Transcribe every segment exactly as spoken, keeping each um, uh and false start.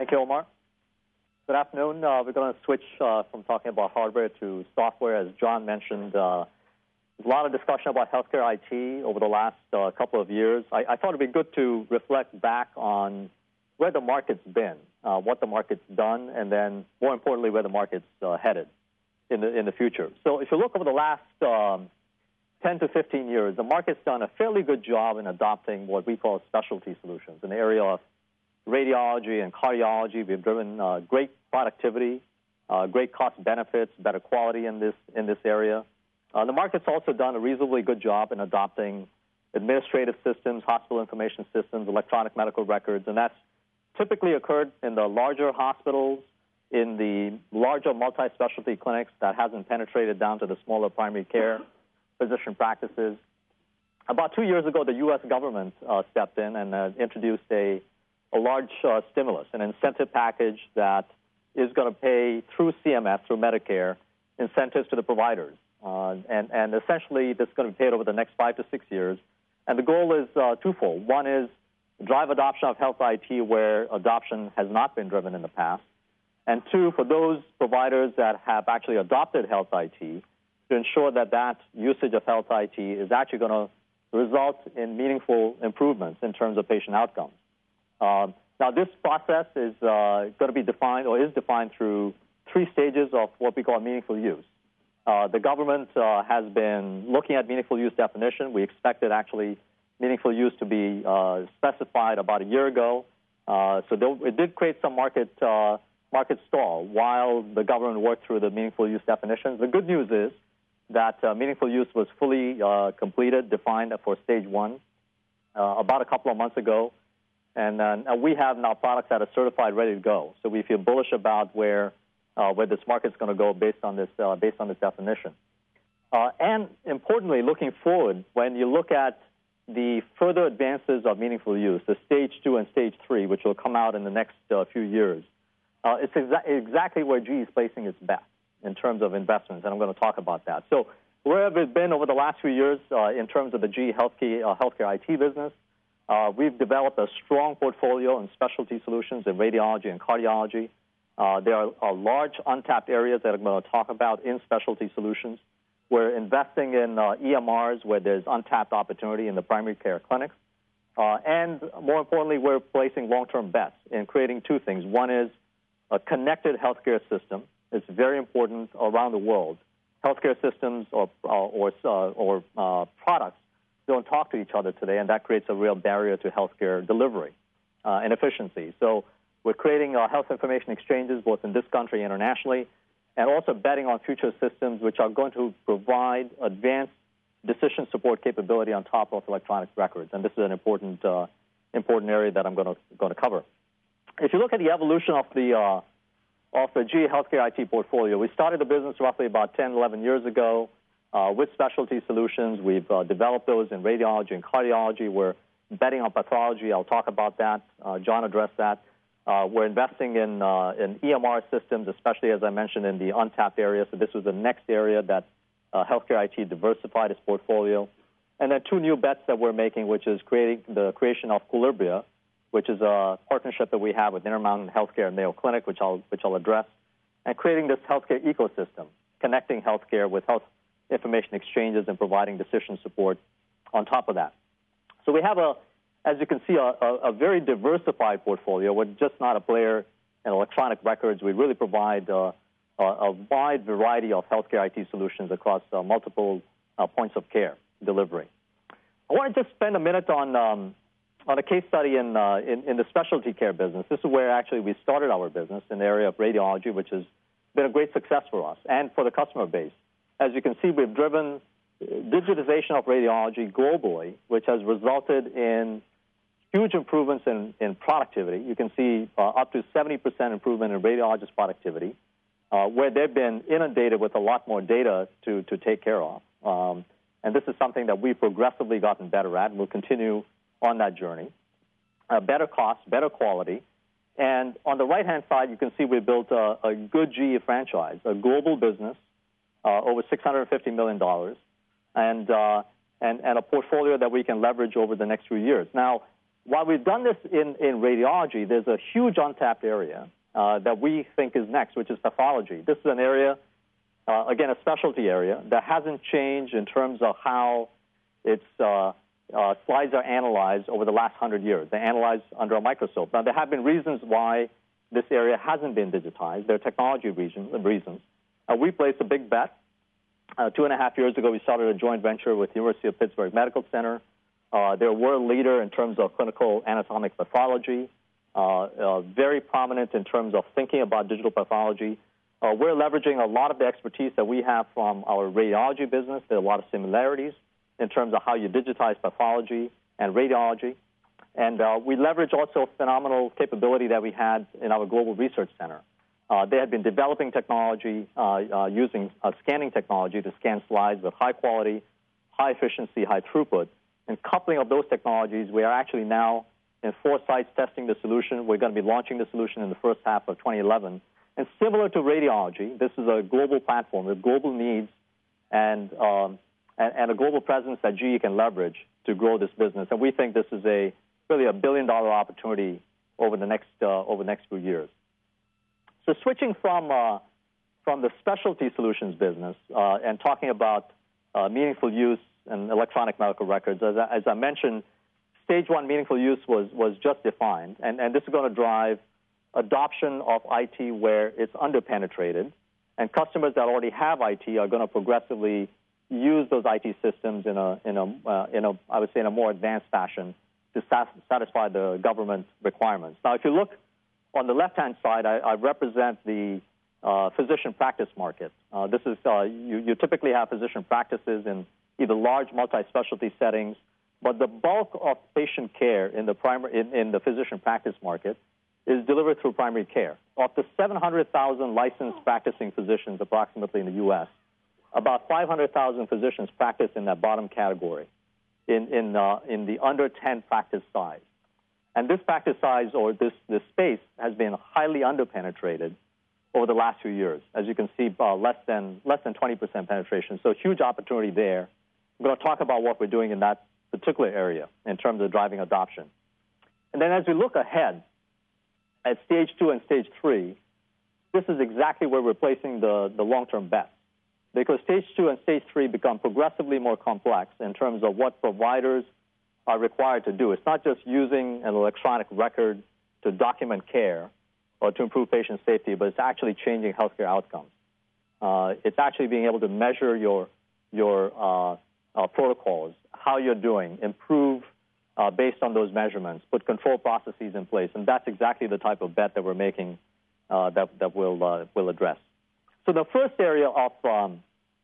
Thank you, Omar. Good afternoon. Uh, we're going to switch uh, from talking about hardware to software. As John mentioned, uh, there's a lot of discussion about healthcare I T over the last uh, couple of years. I, I thought it would be good to reflect back on where the market's been, uh, what the market's done, and then, more importantly, where the market's uh, headed in the, in the future. So if you look over the last um, ten to fifteen years, the market's done a fairly good job in adopting what we call specialty solutions in the area of radiology and cardiology. We've driven uh, great productivity, uh, great cost benefits, better quality in this, in this area. Uh, the market's also done a reasonably good job in adopting administrative systems, hospital information systems, electronic medical records, and that's typically occurred in the larger hospitals, in the larger multi-specialty clinics that hasn't penetrated down to the smaller primary care physician practices. About two years ago, the U S government uh, stepped in and uh, introduced a, a large uh, stimulus, an incentive package that is going to pay through C M S, through Medicare, incentives to the providers. Uh, and, and essentially, this is going to be paid over the next five to six years. And the goal is uh, twofold. One is drive adoption of health I T where adoption has not been driven in the past. And two, for those providers that have actually adopted health I T, to ensure that that usage of health I T is actually going to result in meaningful improvements in terms of patient outcomes. Uh, now, this process is uh, going to be defined, or is defined through three stages of what we call meaningful use. Uh, the government uh, has been looking at meaningful use definition. We expected actually meaningful use to be uh, specified about a year ago. Uh, so there, it did create some market uh, market stall while the government worked through the meaningful use definitions. The good news is that uh, meaningful use was fully uh, completed, defined for stage one uh, about a couple of months ago. And uh, we have now products that are certified, ready to go. So we feel bullish about where uh, where this market's going to go based on this uh, based on this definition. Uh, and importantly, looking forward, when you look at the further advances of meaningful use, the stage two and stage three, which will come out in the next uh, few years, uh, it's exa exactly where G E is placing its bet in terms of investments, and I'm going to talk about that. So where have it been over the last few years uh, in terms of the G E healthcare, uh, healthcare I T business? Uh, we've developed a strong portfolio in specialty solutions in radiology and cardiology. Uh, there are, are large untapped areas that I'm going to talk about in specialty solutions. We're investing in uh, E M Rs where there's untapped opportunity in the primary care clinics. Uh, and more importantly, we're placing long-term bets in creating two things. One is a connected healthcare system. It's very important around the world. Healthcare systems or, uh, or, uh, or uh, products don't talk to each other today, and that creates a real barrier to healthcare delivery uh, and efficiency. So we're creating uh, health information exchanges both in this country and internationally, and also betting on future systems which are going to provide advanced decision support capability on top of electronic records. And this is an important, uh, important area that I'm going to, going to cover. If you look at the evolution of the, uh, of the G E Healthcare I T portfolio, we started the business roughly about ten, eleven years ago uh, with specialty solutions. We've uh, developed those in radiology and cardiology. We're betting on pathology. I'll talk about that. Uh, John addressed that. Uh, we're investing in, uh, in E M R systems, especially, as I mentioned, in the untapped area. So this was the next area that uh, Healthcare I T diversified its portfolio. And then two new bets that we're making, which is creating the creation of Colibria, which is a partnership that we have with Intermountain Healthcare and Mayo Clinic, which I'll, which I'll address, and creating this healthcare ecosystem, connecting healthcare with health information exchanges and providing decision support on top of that. So we have a As you can see, a, a, a very diversified portfolio. We're just not a player in electronic records. We really provide uh, a, a wide variety of healthcare I T solutions across uh, multiple uh, points of care delivery. I want to just spend a minute on, um, on a case study in, uh, in, in the specialty care business. This is where actually we started our business in the area of radiology, which has been a great success for us and for the customer base. As you can see, we've driven digitization of radiology globally, which has resulted in huge improvements in, in productivity. You can see uh, up to seventy percent improvement in radiologist productivity, uh, where they've been inundated with a lot more data to, to take care of. Um, and this is something that we've progressively gotten better at, and we'll continue on that journey. Uh, better cost, better quality. And on the right-hand side, you can see we built a, a good G E franchise, a global business, uh, over six hundred fifty million dollars, and, uh, and, and a portfolio that we can leverage over the next few years. Now, while we've done this in, in radiology, there's a huge untapped area uh, that we think is next, which is pathology. This is an area, uh, again, a specialty area that hasn't changed in terms of how its uh, uh, slides are analyzed over the last hundred years. They're analyzed under a microscope. Now, there have been reasons why this area hasn't been digitized. There are technology reasons. reasons. Uh, we placed a big bet. Uh, two and a half years ago, we started a joint venture with the University of Pittsburgh Medical Center. Uh, they're a world leader in terms of clinical anatomic pathology, uh, uh, very prominent in terms of thinking about digital pathology. Uh, we're leveraging a lot of the expertise that we have from our radiology business. There are a lot of similarities in terms of how you digitize pathology and radiology. And uh, we leverage also phenomenal capability that we had in our Global Research Center. Uh, they had been developing technology uh, uh, using uh, scanning technology to scan slides with high quality, high efficiency, high throughput. And coupling of those technologies, we are actually now in four sites testing the solution. We're going to be launching the solution in the first half of twenty eleven. And similar to radiology, this is a global platform with global needs and, um, and, and a global presence that G E can leverage to grow this business. And we think this is a really a billion-dollar opportunity over the next uh, over the next few years. So switching from uh, from the specialty solutions business uh, and talking about uh, meaningful use and electronic medical records, as I, as I mentioned, stage one meaningful use was was just defined, and, and this is going to drive adoption of I T where it's underpenetrated, and customers that already have I T are going to progressively use those I T systems in a in a uh, in a I would say in a more advanced fashion to sat satisfy the government requirements. Now, if you look on the left-hand side, I, I represent the uh, physician practice market. Uh, this is uh, you, you typically have physician practices in either large multi-specialty settings, but the bulk of patient care in the primary in, in the physician practice market is delivered through primary care. Of the seven hundred thousand licensed practicing physicians approximately in the U S, about five hundred thousand physicians practice in that bottom category, in in uh, in the under ten practice size. And this practice size or this, this space has been highly underpenetrated over the last few years. As you can see, uh, less than less than twenty percent penetration. So huge opportunity there. I'm going to talk about what we're doing in that particular area in terms of driving adoption. And then as we look ahead at stage two and stage three, this is exactly where we're placing the, the long-term bet. Because stage two and stage three become progressively more complex in terms of what providers are required to do. It's not just using an electronic record to document care or to improve patient safety, but it's actually changing healthcare outcomes. Uh, it's actually being able to measure your, your uh, uh, protocols, how you're doing, improve uh, based on those measurements, put control processes in place, and that's exactly the type of bet that we're making uh, that, that we'll, uh, we'll address. So the first area of, um,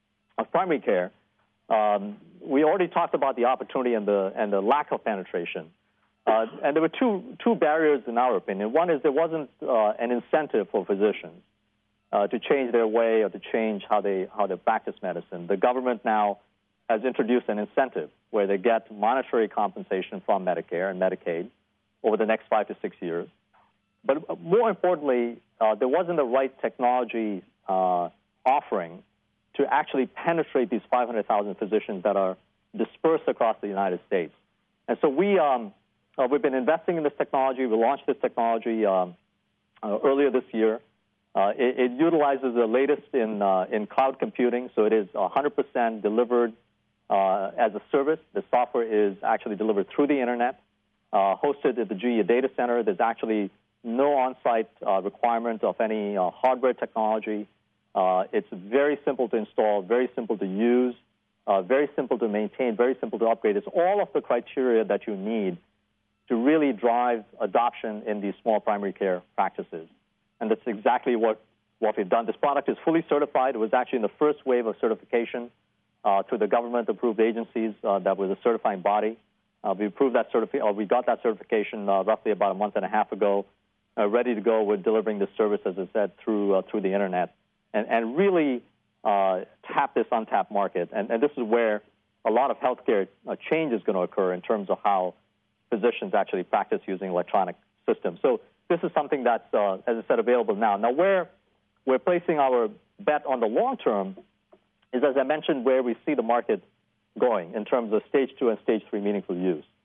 of primary care, Um, we already talked about the opportunity and the, and the lack of penetration. Uh, and there were two, two barriers in our opinion. One is there wasn't uh, an incentive for physicians uh, to change their way or to change how they, how they practice medicine. The government now has introduced an incentive where they get monetary compensation from Medicare and Medicaid over the next five to six years. But more importantly, uh, there wasn't the right technology uh, offering to actually penetrate these five hundred thousand physicians that are dispersed across the United States. And so we, um, uh, we've been investing in this technology. We launched this technology um, uh, earlier this year. Uh, it, it utilizes the latest in, uh, in cloud computing, so it is one hundred percent delivered uh, as a service. The software is actually delivered through the internet, uh, hosted at the G E data center. There's actually no on-site uh, requirement of any uh, hardware technology. Uh, it's very simple to install, very simple to use, uh, very simple to maintain, very simple to upgrade. It's all of the criteria that you need to really drive adoption in these small primary care practices. And that's exactly what, what we've done. This product is fully certified. It was actually in the first wave of certification uh, to the government-approved agencies uh, that was a certifying body. Uh, we approved that certifi- or we got that certification uh, roughly about a month and a half ago, uh, ready to go. We're delivering this service, as I said, through, uh, through the internet. And, and really uh, tap this untapped market. And, and this is where a lot of healthcare uh, change is going to occur in terms of how physicians actually practice using electronic systems. So this is something that's, uh, as I said, available now. Now, where we're placing our bet on the long term is, as I mentioned, where we see the market going in terms of stage two and stage three meaningful use.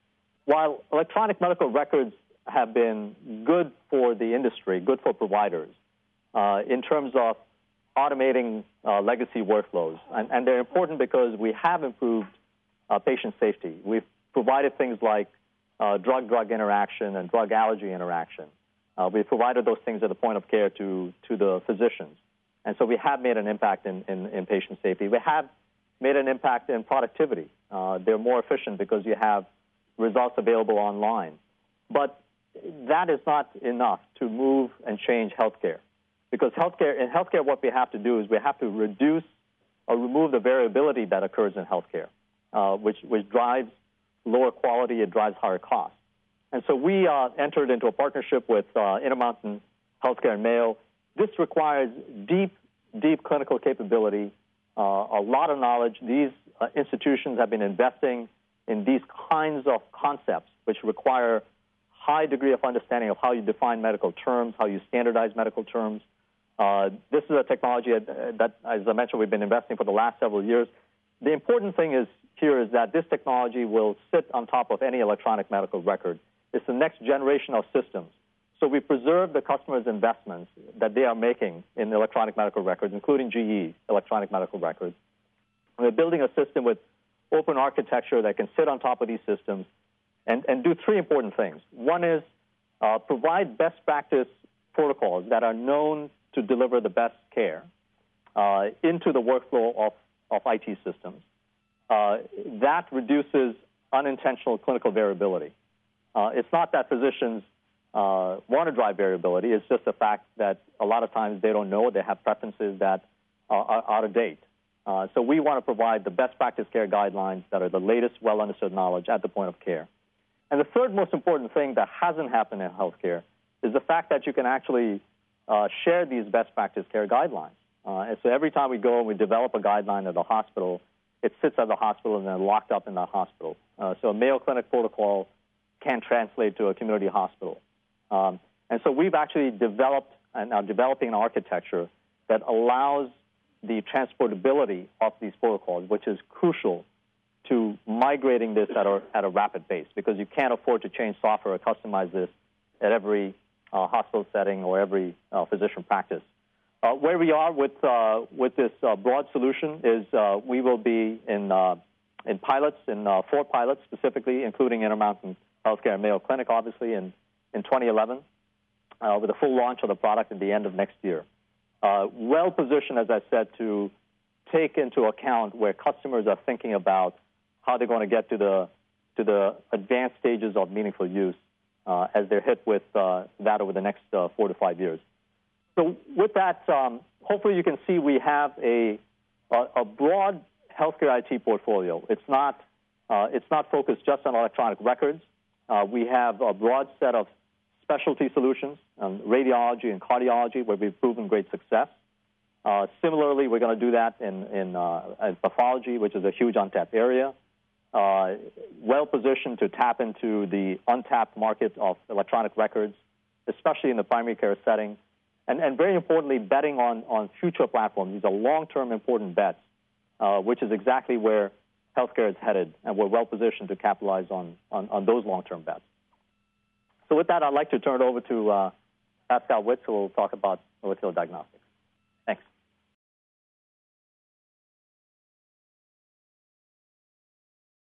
while electronic medical records have been good for the industry, good for providers, uh, in terms of automating uh, legacy workflows, and, and they're important because we have improved uh, patient safety. We've provided things like uh, drug-drug interaction and drug allergy interaction. Uh, we've provided those things at the point of care to, to the physicians. And so we have made an impact in, in, in patient safety. We have made an impact in productivity. Uh, they're more efficient because you have results available online. But that is not enough to move and change healthcare. Because healthcare, in healthcare, what we have to do is we have to reduce or remove the variability that occurs in healthcare, uh, which, which drives lower quality, it drives higher costs. And so we uh, entered into a partnership with uh, Intermountain Healthcare and Mayo. This requires deep, deep clinical capability, uh, a lot of knowledge. These uh, institutions have been investing in these kinds of concepts, which require high degree of understanding of how you define medical terms, how you standardize medical terms. Uh, this is a technology that, that, as I mentioned, we've been investing for the last several years. The important thing is here is that this technology will sit on top of any electronic medical record. It's the next generation of systems. So we preserve the customers' investments that they are making in electronic medical records, including G E, electronic medical records. We're building a system with open architecture that can sit on top of these systems and, and do three important things. One is uh, provide best practice protocols that are known to deliver the best care uh, into the workflow of, of I T systems. Uh, that reduces unintentional clinical variability. Uh, it's not that physicians uh, want to drive variability. It's just the fact that a lot of times they don't know. They have preferences that are, are out of date. Uh, so we want to provide the best practice care guidelines that are the latest, well-understood knowledge at the point of care. And the third most important thing that hasn't happened in healthcare is the fact that you can actually uh, share these best practice care guidelines. Uh, and so every time we go and we develop a guideline at the hospital, it sits at the hospital and then locked up in the hospital. Uh, so a Mayo Clinic protocol can translate to a community hospital. Um, and so we've actually developed and are developing an architecture that allows the transportability of these protocols, which is crucial to migrating this at a, at a rapid pace, because you can't afford to change software or customize this at every uh, hospital setting or every uh, physician practice. Uh, where we are with, uh, with this uh, broad solution is uh, we will be in, uh, in pilots, in uh, four pilots specifically, including Intermountain Healthcare and Mayo Clinic, obviously, in, in twenty eleven, uh, with a full launch of the product at the end of next year. Uh, well-positioned, as I said, to take into account where customers are thinking about how they're going to get to the, to the advanced stages of meaningful use uh, as they're hit with uh, that over the next uh, four to five years. So with that, um, hopefully you can see we have a, a, a broad healthcare I T portfolio. It's not, uh, it's not focused just on electronic records. Uh, we have a broad set of specialty solutions, um, radiology and cardiology, where we've proven great success. Uh, similarly, we're going to do that in, in, uh, in pathology, which is a huge untapped area. Uh, well-positioned to tap into the untapped market of electronic records, especially in the primary care setting. And, and very importantly, betting on, on future platforms. These are long-term important bets, uh, which is exactly where healthcare is headed, and we're well-positioned to capitalize on, on, on those long-term bets. So with that, I'd like to turn it over to uh, Pascal Witz, who will talk about molecular diagnostics.